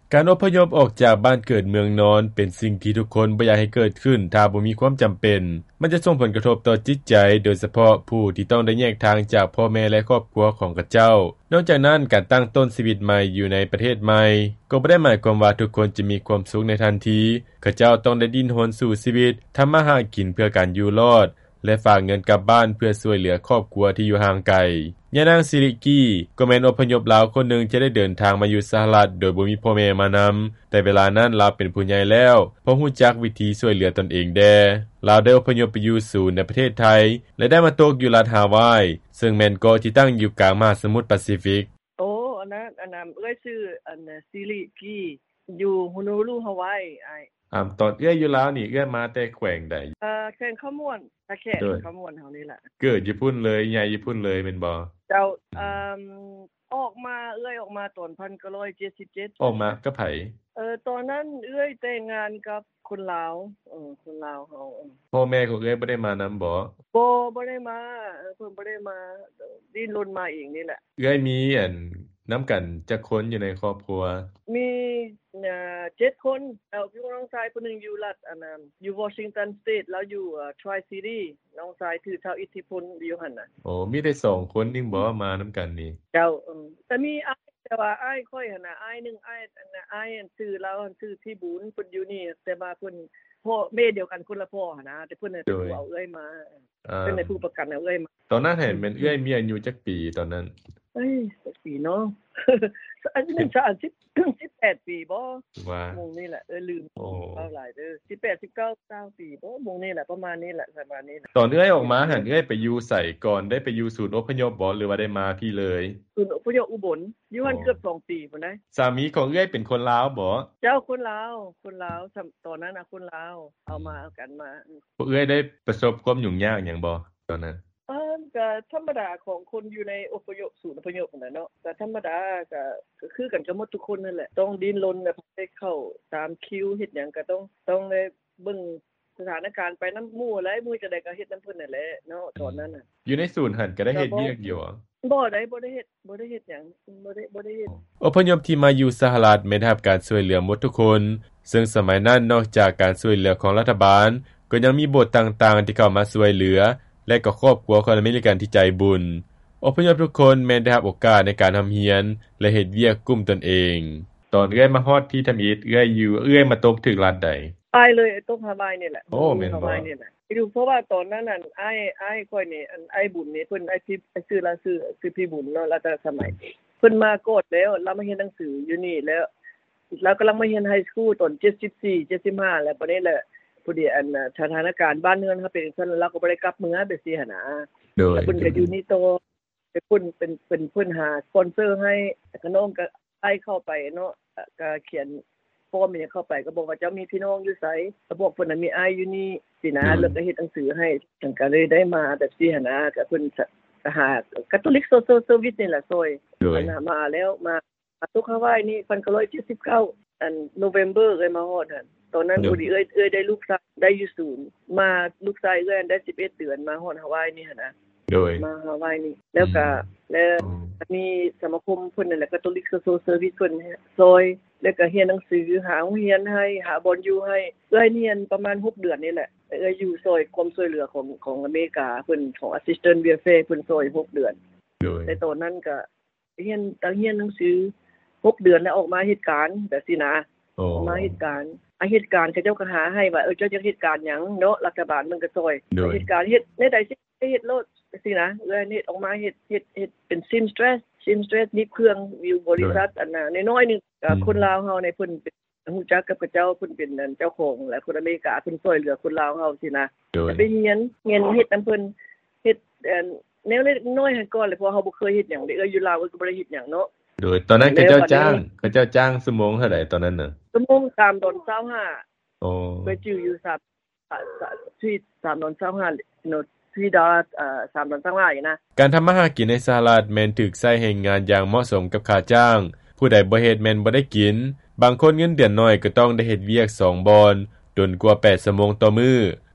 การอพยพออกจากบ้านเกิดเมืองนอนเป็นสิ่งที่ทุกคนบ่อยากให้เกิดขึ้นถ้าบ่มีความจำเป็นมันจะส่งผลกระทบต่อจิตใจโดยเฉพาะผู้ที่ต้องได้แยกทางจากพ่อแม่และครอบครัวของเขาเจ้านอกจากนั้นการตั้งต้นชีวิตใหม่อยู่ในประเทศใหม่ก็บ่ได้หมายความว่าทุกคนจะมีความสุขในทันทีเขาเจ้าต้องได้ดิ้นรนสู่ชีวิตทำมาหากินเพื่อการอยู่รอดและฝากเงินกลับบ้านเพื่อช่วยเหลือครอบครัวที่อยู่ห่างไกลยะนางซิริกีก็แม่นอพยพลาวคนหนึ่งจะได้เดินทางมาอยู่สหรัฐโดยบ่มีพ่อแม่มานำแต่เวลานั้นลาวเป็นผู้ใหญ่แล้วเพราะรู้จักวิธีช่วยเหลือตนเองแด่ลาวได้อพยพไปอยู่ศูนย์ในประเทศไทยและได้มาตกอยู่รัฐฮาวายซึ่งแม่นเกาะที่ตั้งอยู่กลางมหาสมุทรแปซิฟิกโอ้อันนั้นเอ้ยชื่อซิริกีอยู่ฮอโนลูลูฮาวายตอนอยู่ลาวนี่มาแต่แขวงใดแขวงขมวนแขวงขมวนเฮานี่แหละเกิดอยู่พุ่นเลยใหญ่อยู่พุ่นเลยแม่นบ่เจ้าออกมาตอน1977 ออกมากับไผตอนนั้นแต่งงานกับคนลาวคนลาวเฮาพ่อแม่ของบ่ได้มานำบ่บ่ได้มาเพิ่นบ่ได้มาดิ้นรนมาเองนี่แหละมีนำกันจักคนอยู่ในครอบครัวมี7คนแล้วพี่น้องชายคนนึงอยู่รัฐอยู่วอชิงตันสเตทแล้วอยู่Tri City น้องชายถือเท่าอิทธิพลอยู่หั่นน่ะมีได้2คนนึงบ่มานำกันนี่เจ้าแต่มีแต่ว่าอ้ายค่อยหั่นน่ะอ้ายนึงอ้ายชื่อแล้วชื่อพี่บุญเพิ่นอยู่นี่แต่ว่าเพิ่นพ่อแม่เดียวกันคนละพ่อหั่นนะแต่เพิ่นน่ะเอามาเพิ่นได้ผู้ประกันเอามาตอนนั้นเห็นแม่นมีอายุจักปีตอนนั้นสักปีเนาะอันนี้18ปีบ่ว่าหมู่นี่แหละลืมเอาหลายเด้อ18 19 20ปีบ่หมู่นี่แหละประมาณนี้แหละประมาณนี้ตอนออกมาหั่นไปอยู่ไสก่อนได้ไปอยู่ศูนย์อพยพบ่หรือว่าได้มาพี่เลยศูนย์อพยพอุบลอยู่หั่นเกือบ2ปีพุ่นได้สามีของเป็นคนลาวบ่เจ้าคนลาวตอนนั้นน่ะคนลาวเอามากันมาได้ประสบความยุ่งยากหยังบ่ตอนนั้นก็ธรรมดาของคนอยู่ในอพยพศูนย์อพยพนั่นเนาะก็ธรรมดาก็คือกันกับหมดทุกคนนั่นแหละต้องดิ้นรนแบบให้เข้าตามคิวเฮ็ดหยังก็ต้องได้เบิ่งสถานการณ์ไปนำหมู่หลายหมู่จะได้ก็เฮ็ดนำเพิ่นนั่นแหละเนาะตอนนั้นน่ะอยู่ในศูนย์หั่นก็ได้เฮ็ดเวียกอยู่บ่ได้เฮ็ดหยังบ่ได้เฮ็ดอพยพที่มาอยู่สหรัฐแม้ได้รับการช่วยเหลือหมดทุกคนซึ่งสมัยนั้นนอกจากการช่วยเหลือของรัฐบาลก็ยังมีบทต่างๆที่เข้ามาช่วยเหลือและก็ครอบครัวคนอเมริกันที่ใจบุญอพยพทุกคนแม้ได้รับโอกาสในการทำเรียนและเฮ็ดเวียกกลุ่มตนเองตอนมาฮอดที่ทำอิฐอยู่มาตกถึงรัฐใดไปเลยตกฮาวายนี่แหละโอ้แม่นบ่ดูเพราะว่าตอนนั้นน่ะอ้ายค่อยนี่อ้ายบุญนี่เพิ่นอ้ายที่ชื่อพี่บุญเนาะแล้วแต่สมัยเพิ่นมาโกดแล้วเรามาเรียนหนังสืออยู่นี่แล้วกำลังมาเรียนไฮสคูลตอน74 75แล้วปานนี้แหละพอดีสถานการณ์บ้านเมืองเขาเป็นซั่นแล้วก็บ่ได้กลับเมืองไปซี่หั่นน่ะแล้วเพิ่นก็อยู่นี่โตเพิ่นเป็นเพิ่นหาสปอนเซอร์ให้ขนมก็อ้ายเข้าไปเนาะก็เขียนฟอร์มนี่เข้าไปก็บอกว่าเจ้ามีพี่น้องอยู่ไสก็บอกเพิ่นน่ะมีอ้ายอยู่นี่สินะแล้วก็เฮ็ดหนังสือให้จังก็เลยได้มาแบบซี่หั่นน่ะก็เพิ่นหา Catholic Social Service นี่แหละซอยมาแล้วมาตุกฮาวายนี่1979 November มาฮอดหั่นตอนนั้นพอดีได้ลูกชายได้อยู่ศูนย์มาลูกชายได้11เดือนมาฮอดฮาวายนี่หั่นน่ะโดยมาฮาวายนี่แล้วก็มีสมาคมเพิ่นนั่นแหละ Catholic Social Service เพิ่นซอยแล้วก็เรียนหนังสือหาโรงเรียนให้หาบ่อนอยู่ให้เรียนประมาณ6เดือนนี่แหละอยู่ซอยความช่วยเหลือของอเมริกาเพิ่นของ Assistant Welfare เพิ่นซอย6เดือนในตอนนั้นก็เรียนหนังสือ6เดือนแล้วออกมาเหตุการณ์แบบซี่นะมาเหตุการณ์เขาเจ้าก็หาให้ว่าเจ้าจะเหตุการณ์หยังเนาะรัฐบาลมันก็ซอยเหตุการณ์เฮ็ดในใดสิเฮ็ดโลดสินะเฮ็ดออกมาเฮ็ดเป็นซิมสเตรสนี่เครื่องวิวบริษัทอันน่ะน้อยๆนึงคนลาวเฮาในเพิ่นฮู้จักกับเจ้าเพิ่นเป็นเจ้าของและคนอเมริกาเพิ่นช่วยเหลือคนลาวเฮาสินะไปเรียนเฮ็ดนำเพิ่นเฮ็ดแนวเล็กน้อยให้ก่อนเลยเพราะเฮาบ่เคยเฮ็ดหยังเด้อยู่ลาวก็บ่ได้เฮ็ดหยังเนาะโดยตอนนั้นเขาเจ้าจ้างชั่วโมงเท่าใดตอนนั้นน่ะชั่วโมง$3.25ไปจื้ออยู่$3.25เนาะ$3.25อยู่นะการทำมาหากินในสหรัฐแม่นถูกใช้ให้งานอย่างเหมาะสมกับค่าจ้างผู้ใดบ่เฮ็ดแม่นบ่ได้กินบางคนเงินเดือนน้อยก็ต้องได้เฮ็ดเวียก2บอนจนกว่า8ชั่วโมงต่อมื้อ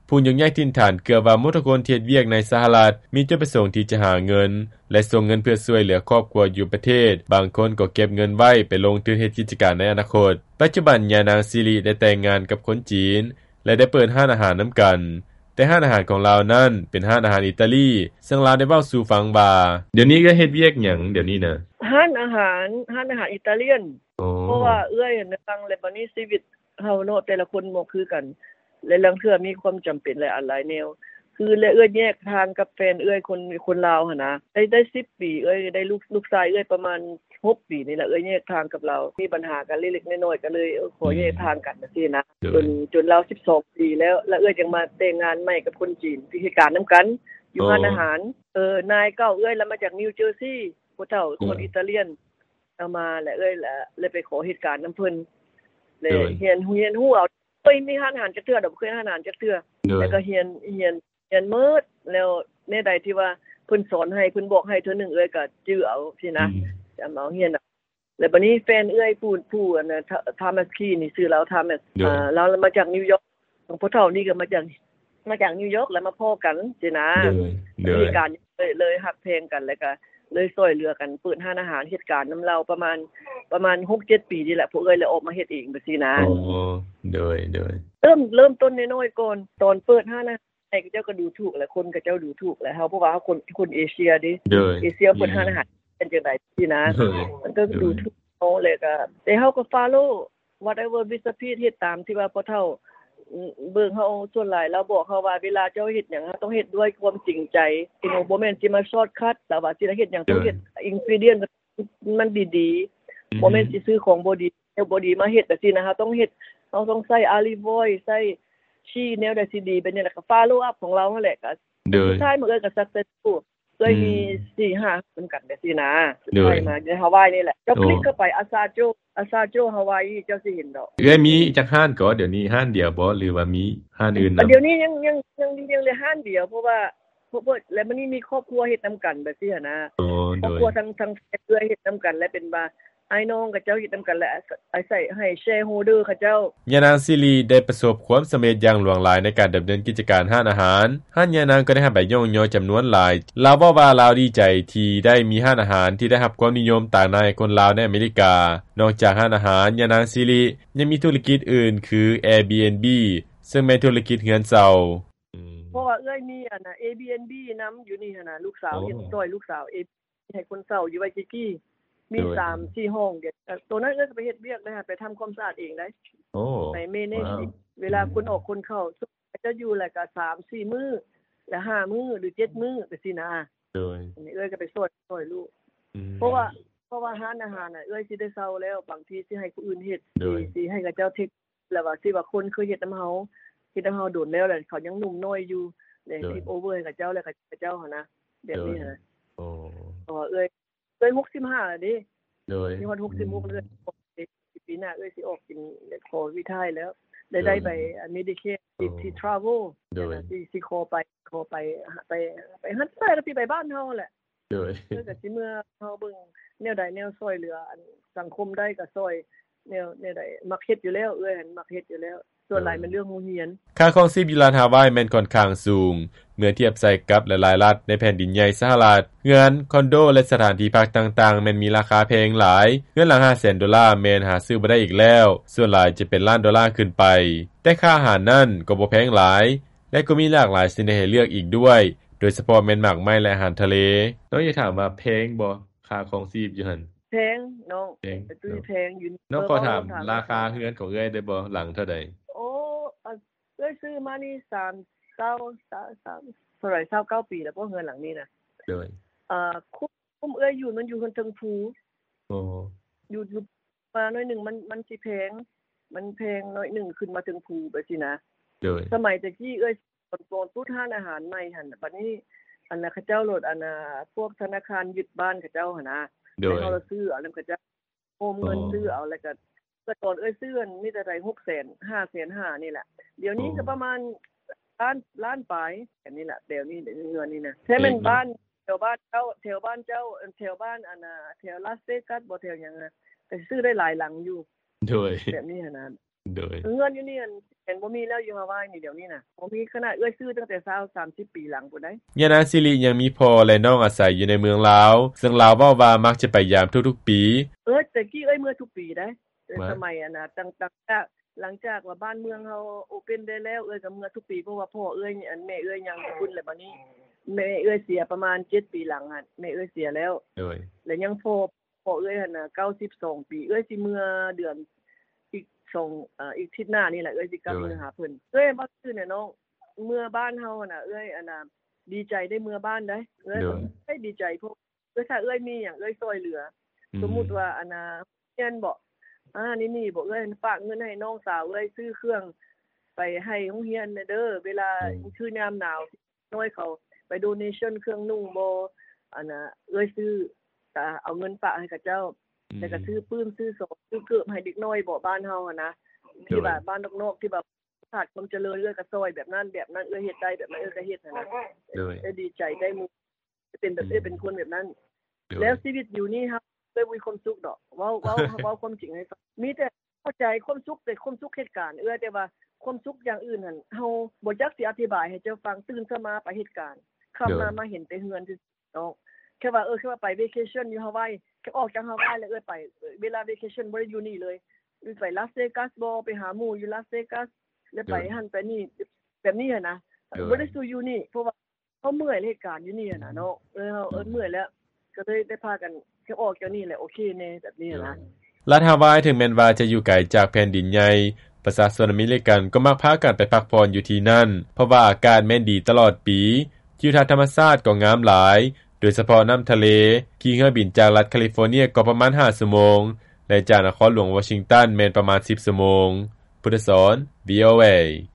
ผู้ยกย้ายถิ่นฐานเกือบว่าหมดทุกคนที่เฮ็ดเวียกในสหรัฐมีจุดประสงค์ที่จะหาเงินและส่งเงินเพื่อช่วยเหลือครอบครัวอยู่ประเทศบางคนก็เก็บเงินไว้ไปลงทุนเฮ็ดกิจการในอนาคตปัจจุบันยานางซิริได้แต่งงานกับคนจีนและได้เปิดร้านอาหารนํากันแต่ร้านอาหารของลาวนั้นเป็นร้านอาหารอิตาลีซึ่งลาวได้เว้าสู่ฟังว่าเดี๋ยวนี้ก็เฮ็ดเวียกหยังเดี๋ยวนี้น่ะร้านอาหารอิตาเลียนเพราะว่าเอื้อยในฟังเลบันนี้ชีวิตเฮาเนาะแต่ละคนบ่คือกันและลางเทื่อมีความจําเป็นหลายแนวคือและเอื้อยแยกทางกับแฟนเอื้อยคนลาวหั่นนะได้10ปีเอื้อยได้ลูกชายเอื้อยประมาณ6ปีนี่แหละเอื้อยแยกทางกับเรามีปัญหากันเล็กๆน้อยๆก็เลยขอแยกทางกันจังซี่นะจนเรา12ปีแล้วเอื้อยจังมาแต่งงานใหม่กับคนจีนที่เฮ็ดการนํากันอยู่ร้านอาหารนายเก้าเอื้อยแล้วมาจากนิวเจอร์ซีย์ผู้เฒ่าคนอิตาเลียนเอามาแล้วเลยไปขอเหตุการณ์นําเพิ่นเลยเฮียนฮู้เอาเคยมีร้านอาหารจักเทื่อดอกบ่เคยร้านอาหารจักเทื่อแล้วก็เฮียนเมิดแล้วในใดที่ว่าเพิ่นสอนให้เพิ่นบอกให้เทื่อนึงเอ้ยก็จื้อเอาสินะจำเอาเฮียนแล้วบัดนี้แฟนเอ้ยผู้อันน่ะทามัสคีนี่ชื่อเราทามัสเรามาจากนิวยอร์กของพ่อเฒ่านี่ก็มาจากนิวยอร์กแล้วมาพ้อกันสินะมีการเลยฮักเพลงกันแล้วก็เลยช่วยเหลือกันเปิดร้านอาหารเฮ็ดการนําเราประมาณ 6-7 ปีนี่แหละพวกเอ้ยเลยออกมาเฮ็ดเองจังซี่นะอ๋อโดยเริ่มต้นน้อยๆก่อนตอนเปิดร้านอาหารเจ้าก็ดูถูกแหละคนก็เจ้าดูถูกแหละเฮาเพราะว่าเฮาคนเอเชียดิเอเชียเปิดร้านอาหารเป็นจังได๋ซี่นะมันก็ดูถูกเฮาเลยก็แต่เฮาก็ follow whatever recipe เฮ็ดตามที่ว่าพ่อเฒ่าเบิ่งเฮาส่วนหลายแล้วบอกเฮาว่าเวลาเจ้าเฮ็ดหยังต้องเฮ็ดด้วยความจริงใจบ่แม่นสิมาช็อตคัตแต่ว่าสิเฮ็ดหยังต้องเฮ็ด ingredient มันดีๆบ่แม่นสิซื้อของบ่ดีมาเฮ็ดจังซี่นะเฮาต้องเฮ็ดเฮาต้องใส่ olive oil ใส่ชี้แนวได้สิดีเป็นนี่แหละก็ follow up ของเรานั่นแหละก็สุดท้ายมันก็ successful เคยมี 4-5 เหมือนกันจังซี่นะสุดท้ายมาในฮาวายนี่แหละเจ้าคลิกเข้าไปอาซาโจฮาวายเจ้าสิเห็นดอกมีจักห้านก็เดี๋ยวนี้ห้านเดียวบ่หรือว่ามีห้านอื่นเดี๋ยวนี้ยังเลยห้านเดียวเพราะว่าแล้วมันนี่มีครอบครัวเฮ็ดนํากันแบบซี่หั่นนะครอบครัวทั้งเอื้อเฮ็ดนํากันและเป็นว่าไอ้น้องกับเจ้าเฮ็ดนํากันและใส่ให้แชร์โฮลเดอร์เขาเจ้ายานางซิริได้ประสบความสําเร็จอย่างหลวงหลายในการดําเนินกิจการร้านอาหารร้านยานางก็ได้รับใบย่องยอจํานวนหลายลาวว่าลาวดีใจที่ได้มีร้านอาหารที่ได้รับความนิยมต่างในคนลาวในอเมริกานอกจากร้านอาหารยานางซิริยังมีธุรกิจอื่นคือ Airbnb ซึ่งเป็นธุรกิจเรือนเช่าเพราะว่าเอ้ยมีอันน่ะ Airbnb นําอยู่นี่หั่นน่ะลูกสาวเฮ็ดซอยลูกสาวให้คนเช่าอยู่ไว้กี้มี 3-4 ห้องเดี๋ยวตัวนั้นก็ไปเฮ็ดเวียกได้ไปทําความสะอาดเองได้ไปเมเนจเวลาคนออกคนเข้าจะอยู่แล้วก็ 3-4 มื้อและ5มื้อหรือ7มื้อจังซี่นะโดยเอ้ยก็ไปซอยลูกเพราะว่าร้านอาหารน่ะเอ้ยสิได้เซาแล้วบางทีสิให้ผู้อื่นเฮ็ดสิให้กับเจ้าเทคแล้วว่าสิว่าคนเคยเฮ็ดนําเฮาโดนแล้วแหละเขายังหนุ่มน้อยอยู่เลยเทคโอเวอร์ให้กับเจ้าแล้วกับเจ้าหั่นนะแบบนี้นะเอ้ย65แล้วดิโดยมีวัน66เดือนปีหน้าเอ้ยสิออกกินขอวิทายแล้วได้ไป Medicaid ที่ Travel สิขอไปหัดใส่แล้วสิไปบ้านเฮาแหละโดยก็สิเมื่อเฮาเบิ่งแนวใดแนวซอยเหลือสังคมได้ก็ซอยแนวใดมักเฮ็ดอยู่แล้วเอ้ยมักเฮ็ดอยู่แล้วส่วนหลายมันเรื่องโรงเรียนค่าครองชีพอยู่รัฐฮาวายแม่นค่อนข้างสูงเมื่อเทียบใส่กับหลายๆรัฐในแผ่นดินใหญ่สหรัฐเรือนคอนโดและสถานที่พักต่างๆแม่นมีราคาแพงหลายเงินหลัง 500,000 ดอลลาร์แม่นหาซื้อบ่ได้อีกแล้วส่วนหลายจะเป็นล้านดอลลาร์ขึ้นไปแต่ค่าอาหารนั่นก็บ่แพงหลายและก็มีหลากหลายสิ่งให้เลือกอีกด้วยโดยเฉพาะแม่นหมากไม้และอาหารทะเลน้องอยากถามว่าแพงบ่ค่าครองชีพอยู่หั่นแพงน้องแพงอยู่น้องขอถามราคาเรือนของเอ้ยได้บ่หลังเท่าใดโอ้เอ้ยซื้อมานี่3เท่าไหร่29ปีแล้วบ่เฮือนหลังนี้น่ะโดยคุ้มเอ้ยอยู่มันอยู่เทิงภูอยู่มาหน่อยนึงมันสิแพงมันแพงน้อยนึงขึ้นมาถึงภูไปสินะโดยสมัยแต่กี้เอ้ยตอนตู้ทานอาหารใหม่หั่นบัดนี้อันน่ะเขาเจ้าโหลดอันน่ะพวกธนาคารยึดบ้านเขาเจ้าหั่นนะให้เฮาซื้อเอาแล้วเขาจะโอนเงินซื้อเอาแล้วก็แต่ก่อนเอ้ยซื้อมีแต่ได้ 600,000 5,500,000 นี่แหละเดี๋ยวนี้ก็ประมาณล้านปลายอันนี้แหละเดี๋ยวนี้เงินนี่นะแท้แม่นบ้านแถวบ้านเจ้าแถวบ้านอันน่ะแถวลาสเวกัสบ่แถวหยังน่ะก็ซื้อได้หลายหลังอยู่โดยแบบนี้หั่นน่ะโดยเงินอยู่นี่เห็นบ่มีแล้วอยู่ฮาวายนี่เดี๋ยวนี้น่ะบ่มีขนาดเอ้ยซื้อตั้งแต่20-30 ปีหลังพุ่นได้ยะนางสิริยังมีพ่อและน้องอาศัยอยู่ในเมืองลาวซึ่งลาวเว้าว่ามักจะไปยามทุกๆปีแต่กี้เมื่อทุกปีได้แต่สมัยน่ะตั้งหลังจากว่าบ้านเมืองเฮาโอเพ่นได้แล้วก็เมื่อทุกปีเพราะว่าพ่ออันแม่ยังพุ่นแล้วบัดนี้แม่เสียประมาณ7ปีหลังหั่นแม่เสียแล้วโดยแล้วยังพ่อหั่นน่ะ92ปีสิเมื่อเดือนอีกอีกทิศหน้านี่แหละสิกลับมาหาเพิ่นบ่ซื่อแน่น้องเมื่อบ้านเฮาน่ะอันน่ะดีใจได้เมื่อบ้านได้ได้ดีใจพวกถ้ามีหยังช่วยเหลือสมมุติว่าอันน่ะเรียนบ่นี่บ่ฝากเงินให้น้องสาวซื้อเครื่องไปให้โรงเรียนเด้อเวลาคือยามหนาวน้อยเขาไปโดเนชั่นเครื่องนุ่งบ่อันน่ะซื้อก็เอาเงินฝากให้กับเจ้าแล้วก็ซื้อปื้มซื้อศอกซื้อเกิบให้เด็กน้อยบ่บ้านเฮานะที่ว่าบ้านนอกๆที่แบบขาดความเจริญก็ซอยแบบนั้นเฮ็ดได้แบบนั้นก็เฮ็ดนะดีใจได้หมู่เป็นแบบเป็นคนแบบนั้นแล้วชีวิตอยู่นี่ครับมีความสุขดอกเว้าความจริงให้ฟังมีแต่เข้าใจความสุขแต่ความสุขเหตุการณ์แต่ว่าความสุขอย่างอื่นนั่นเฮาบ่จักสิอธิบายให้เจ้าฟังตื่นขึ้นมาไปเหตุการณ์ค่ำมาเห็นแต่เฮือนเนาะแค่ว่าไป vacation อยู่ฮาวายแค่ออกจากฮาวายแล้วไปเวลา vacation บ่ได้อยู่นี่เลยไปลาสเวกัสบ่ไปหาหมู่อยู่ลาสเวกัสแล้วไปหั่นไปนี่แบบนี้นะบ่ได้อยู่นี่เพราะว่าเฮาเมื่อยเหตุการณ์อยู่นี่นะเนาะเมื่อยแล้วก็เลยได้พากันแค่ออกจากนี่แหละโอเคแน่แบบนี้นะรัฐฮาวายถึงแม้นว่าจะอยู่ไกลจากแผ่นดินใหญ่ประชาชนอเมริกันก็มักพากันไปพักผ่อนอยู่ที่นั่นเพราะว่าอากาศแม่นดีตลอดปีทิวทัศน์ธรรมชาติก็งามหลายโดยเฉพาะน้ำทะเลขี่เครื่องบินจากรัฐแคลิฟอร์เนียก็ประมาณ5ชั่วโมงและจากนครหลวงวอชิงตันแม่นประมาณ10ชั่วโมงพุทธสอน VOA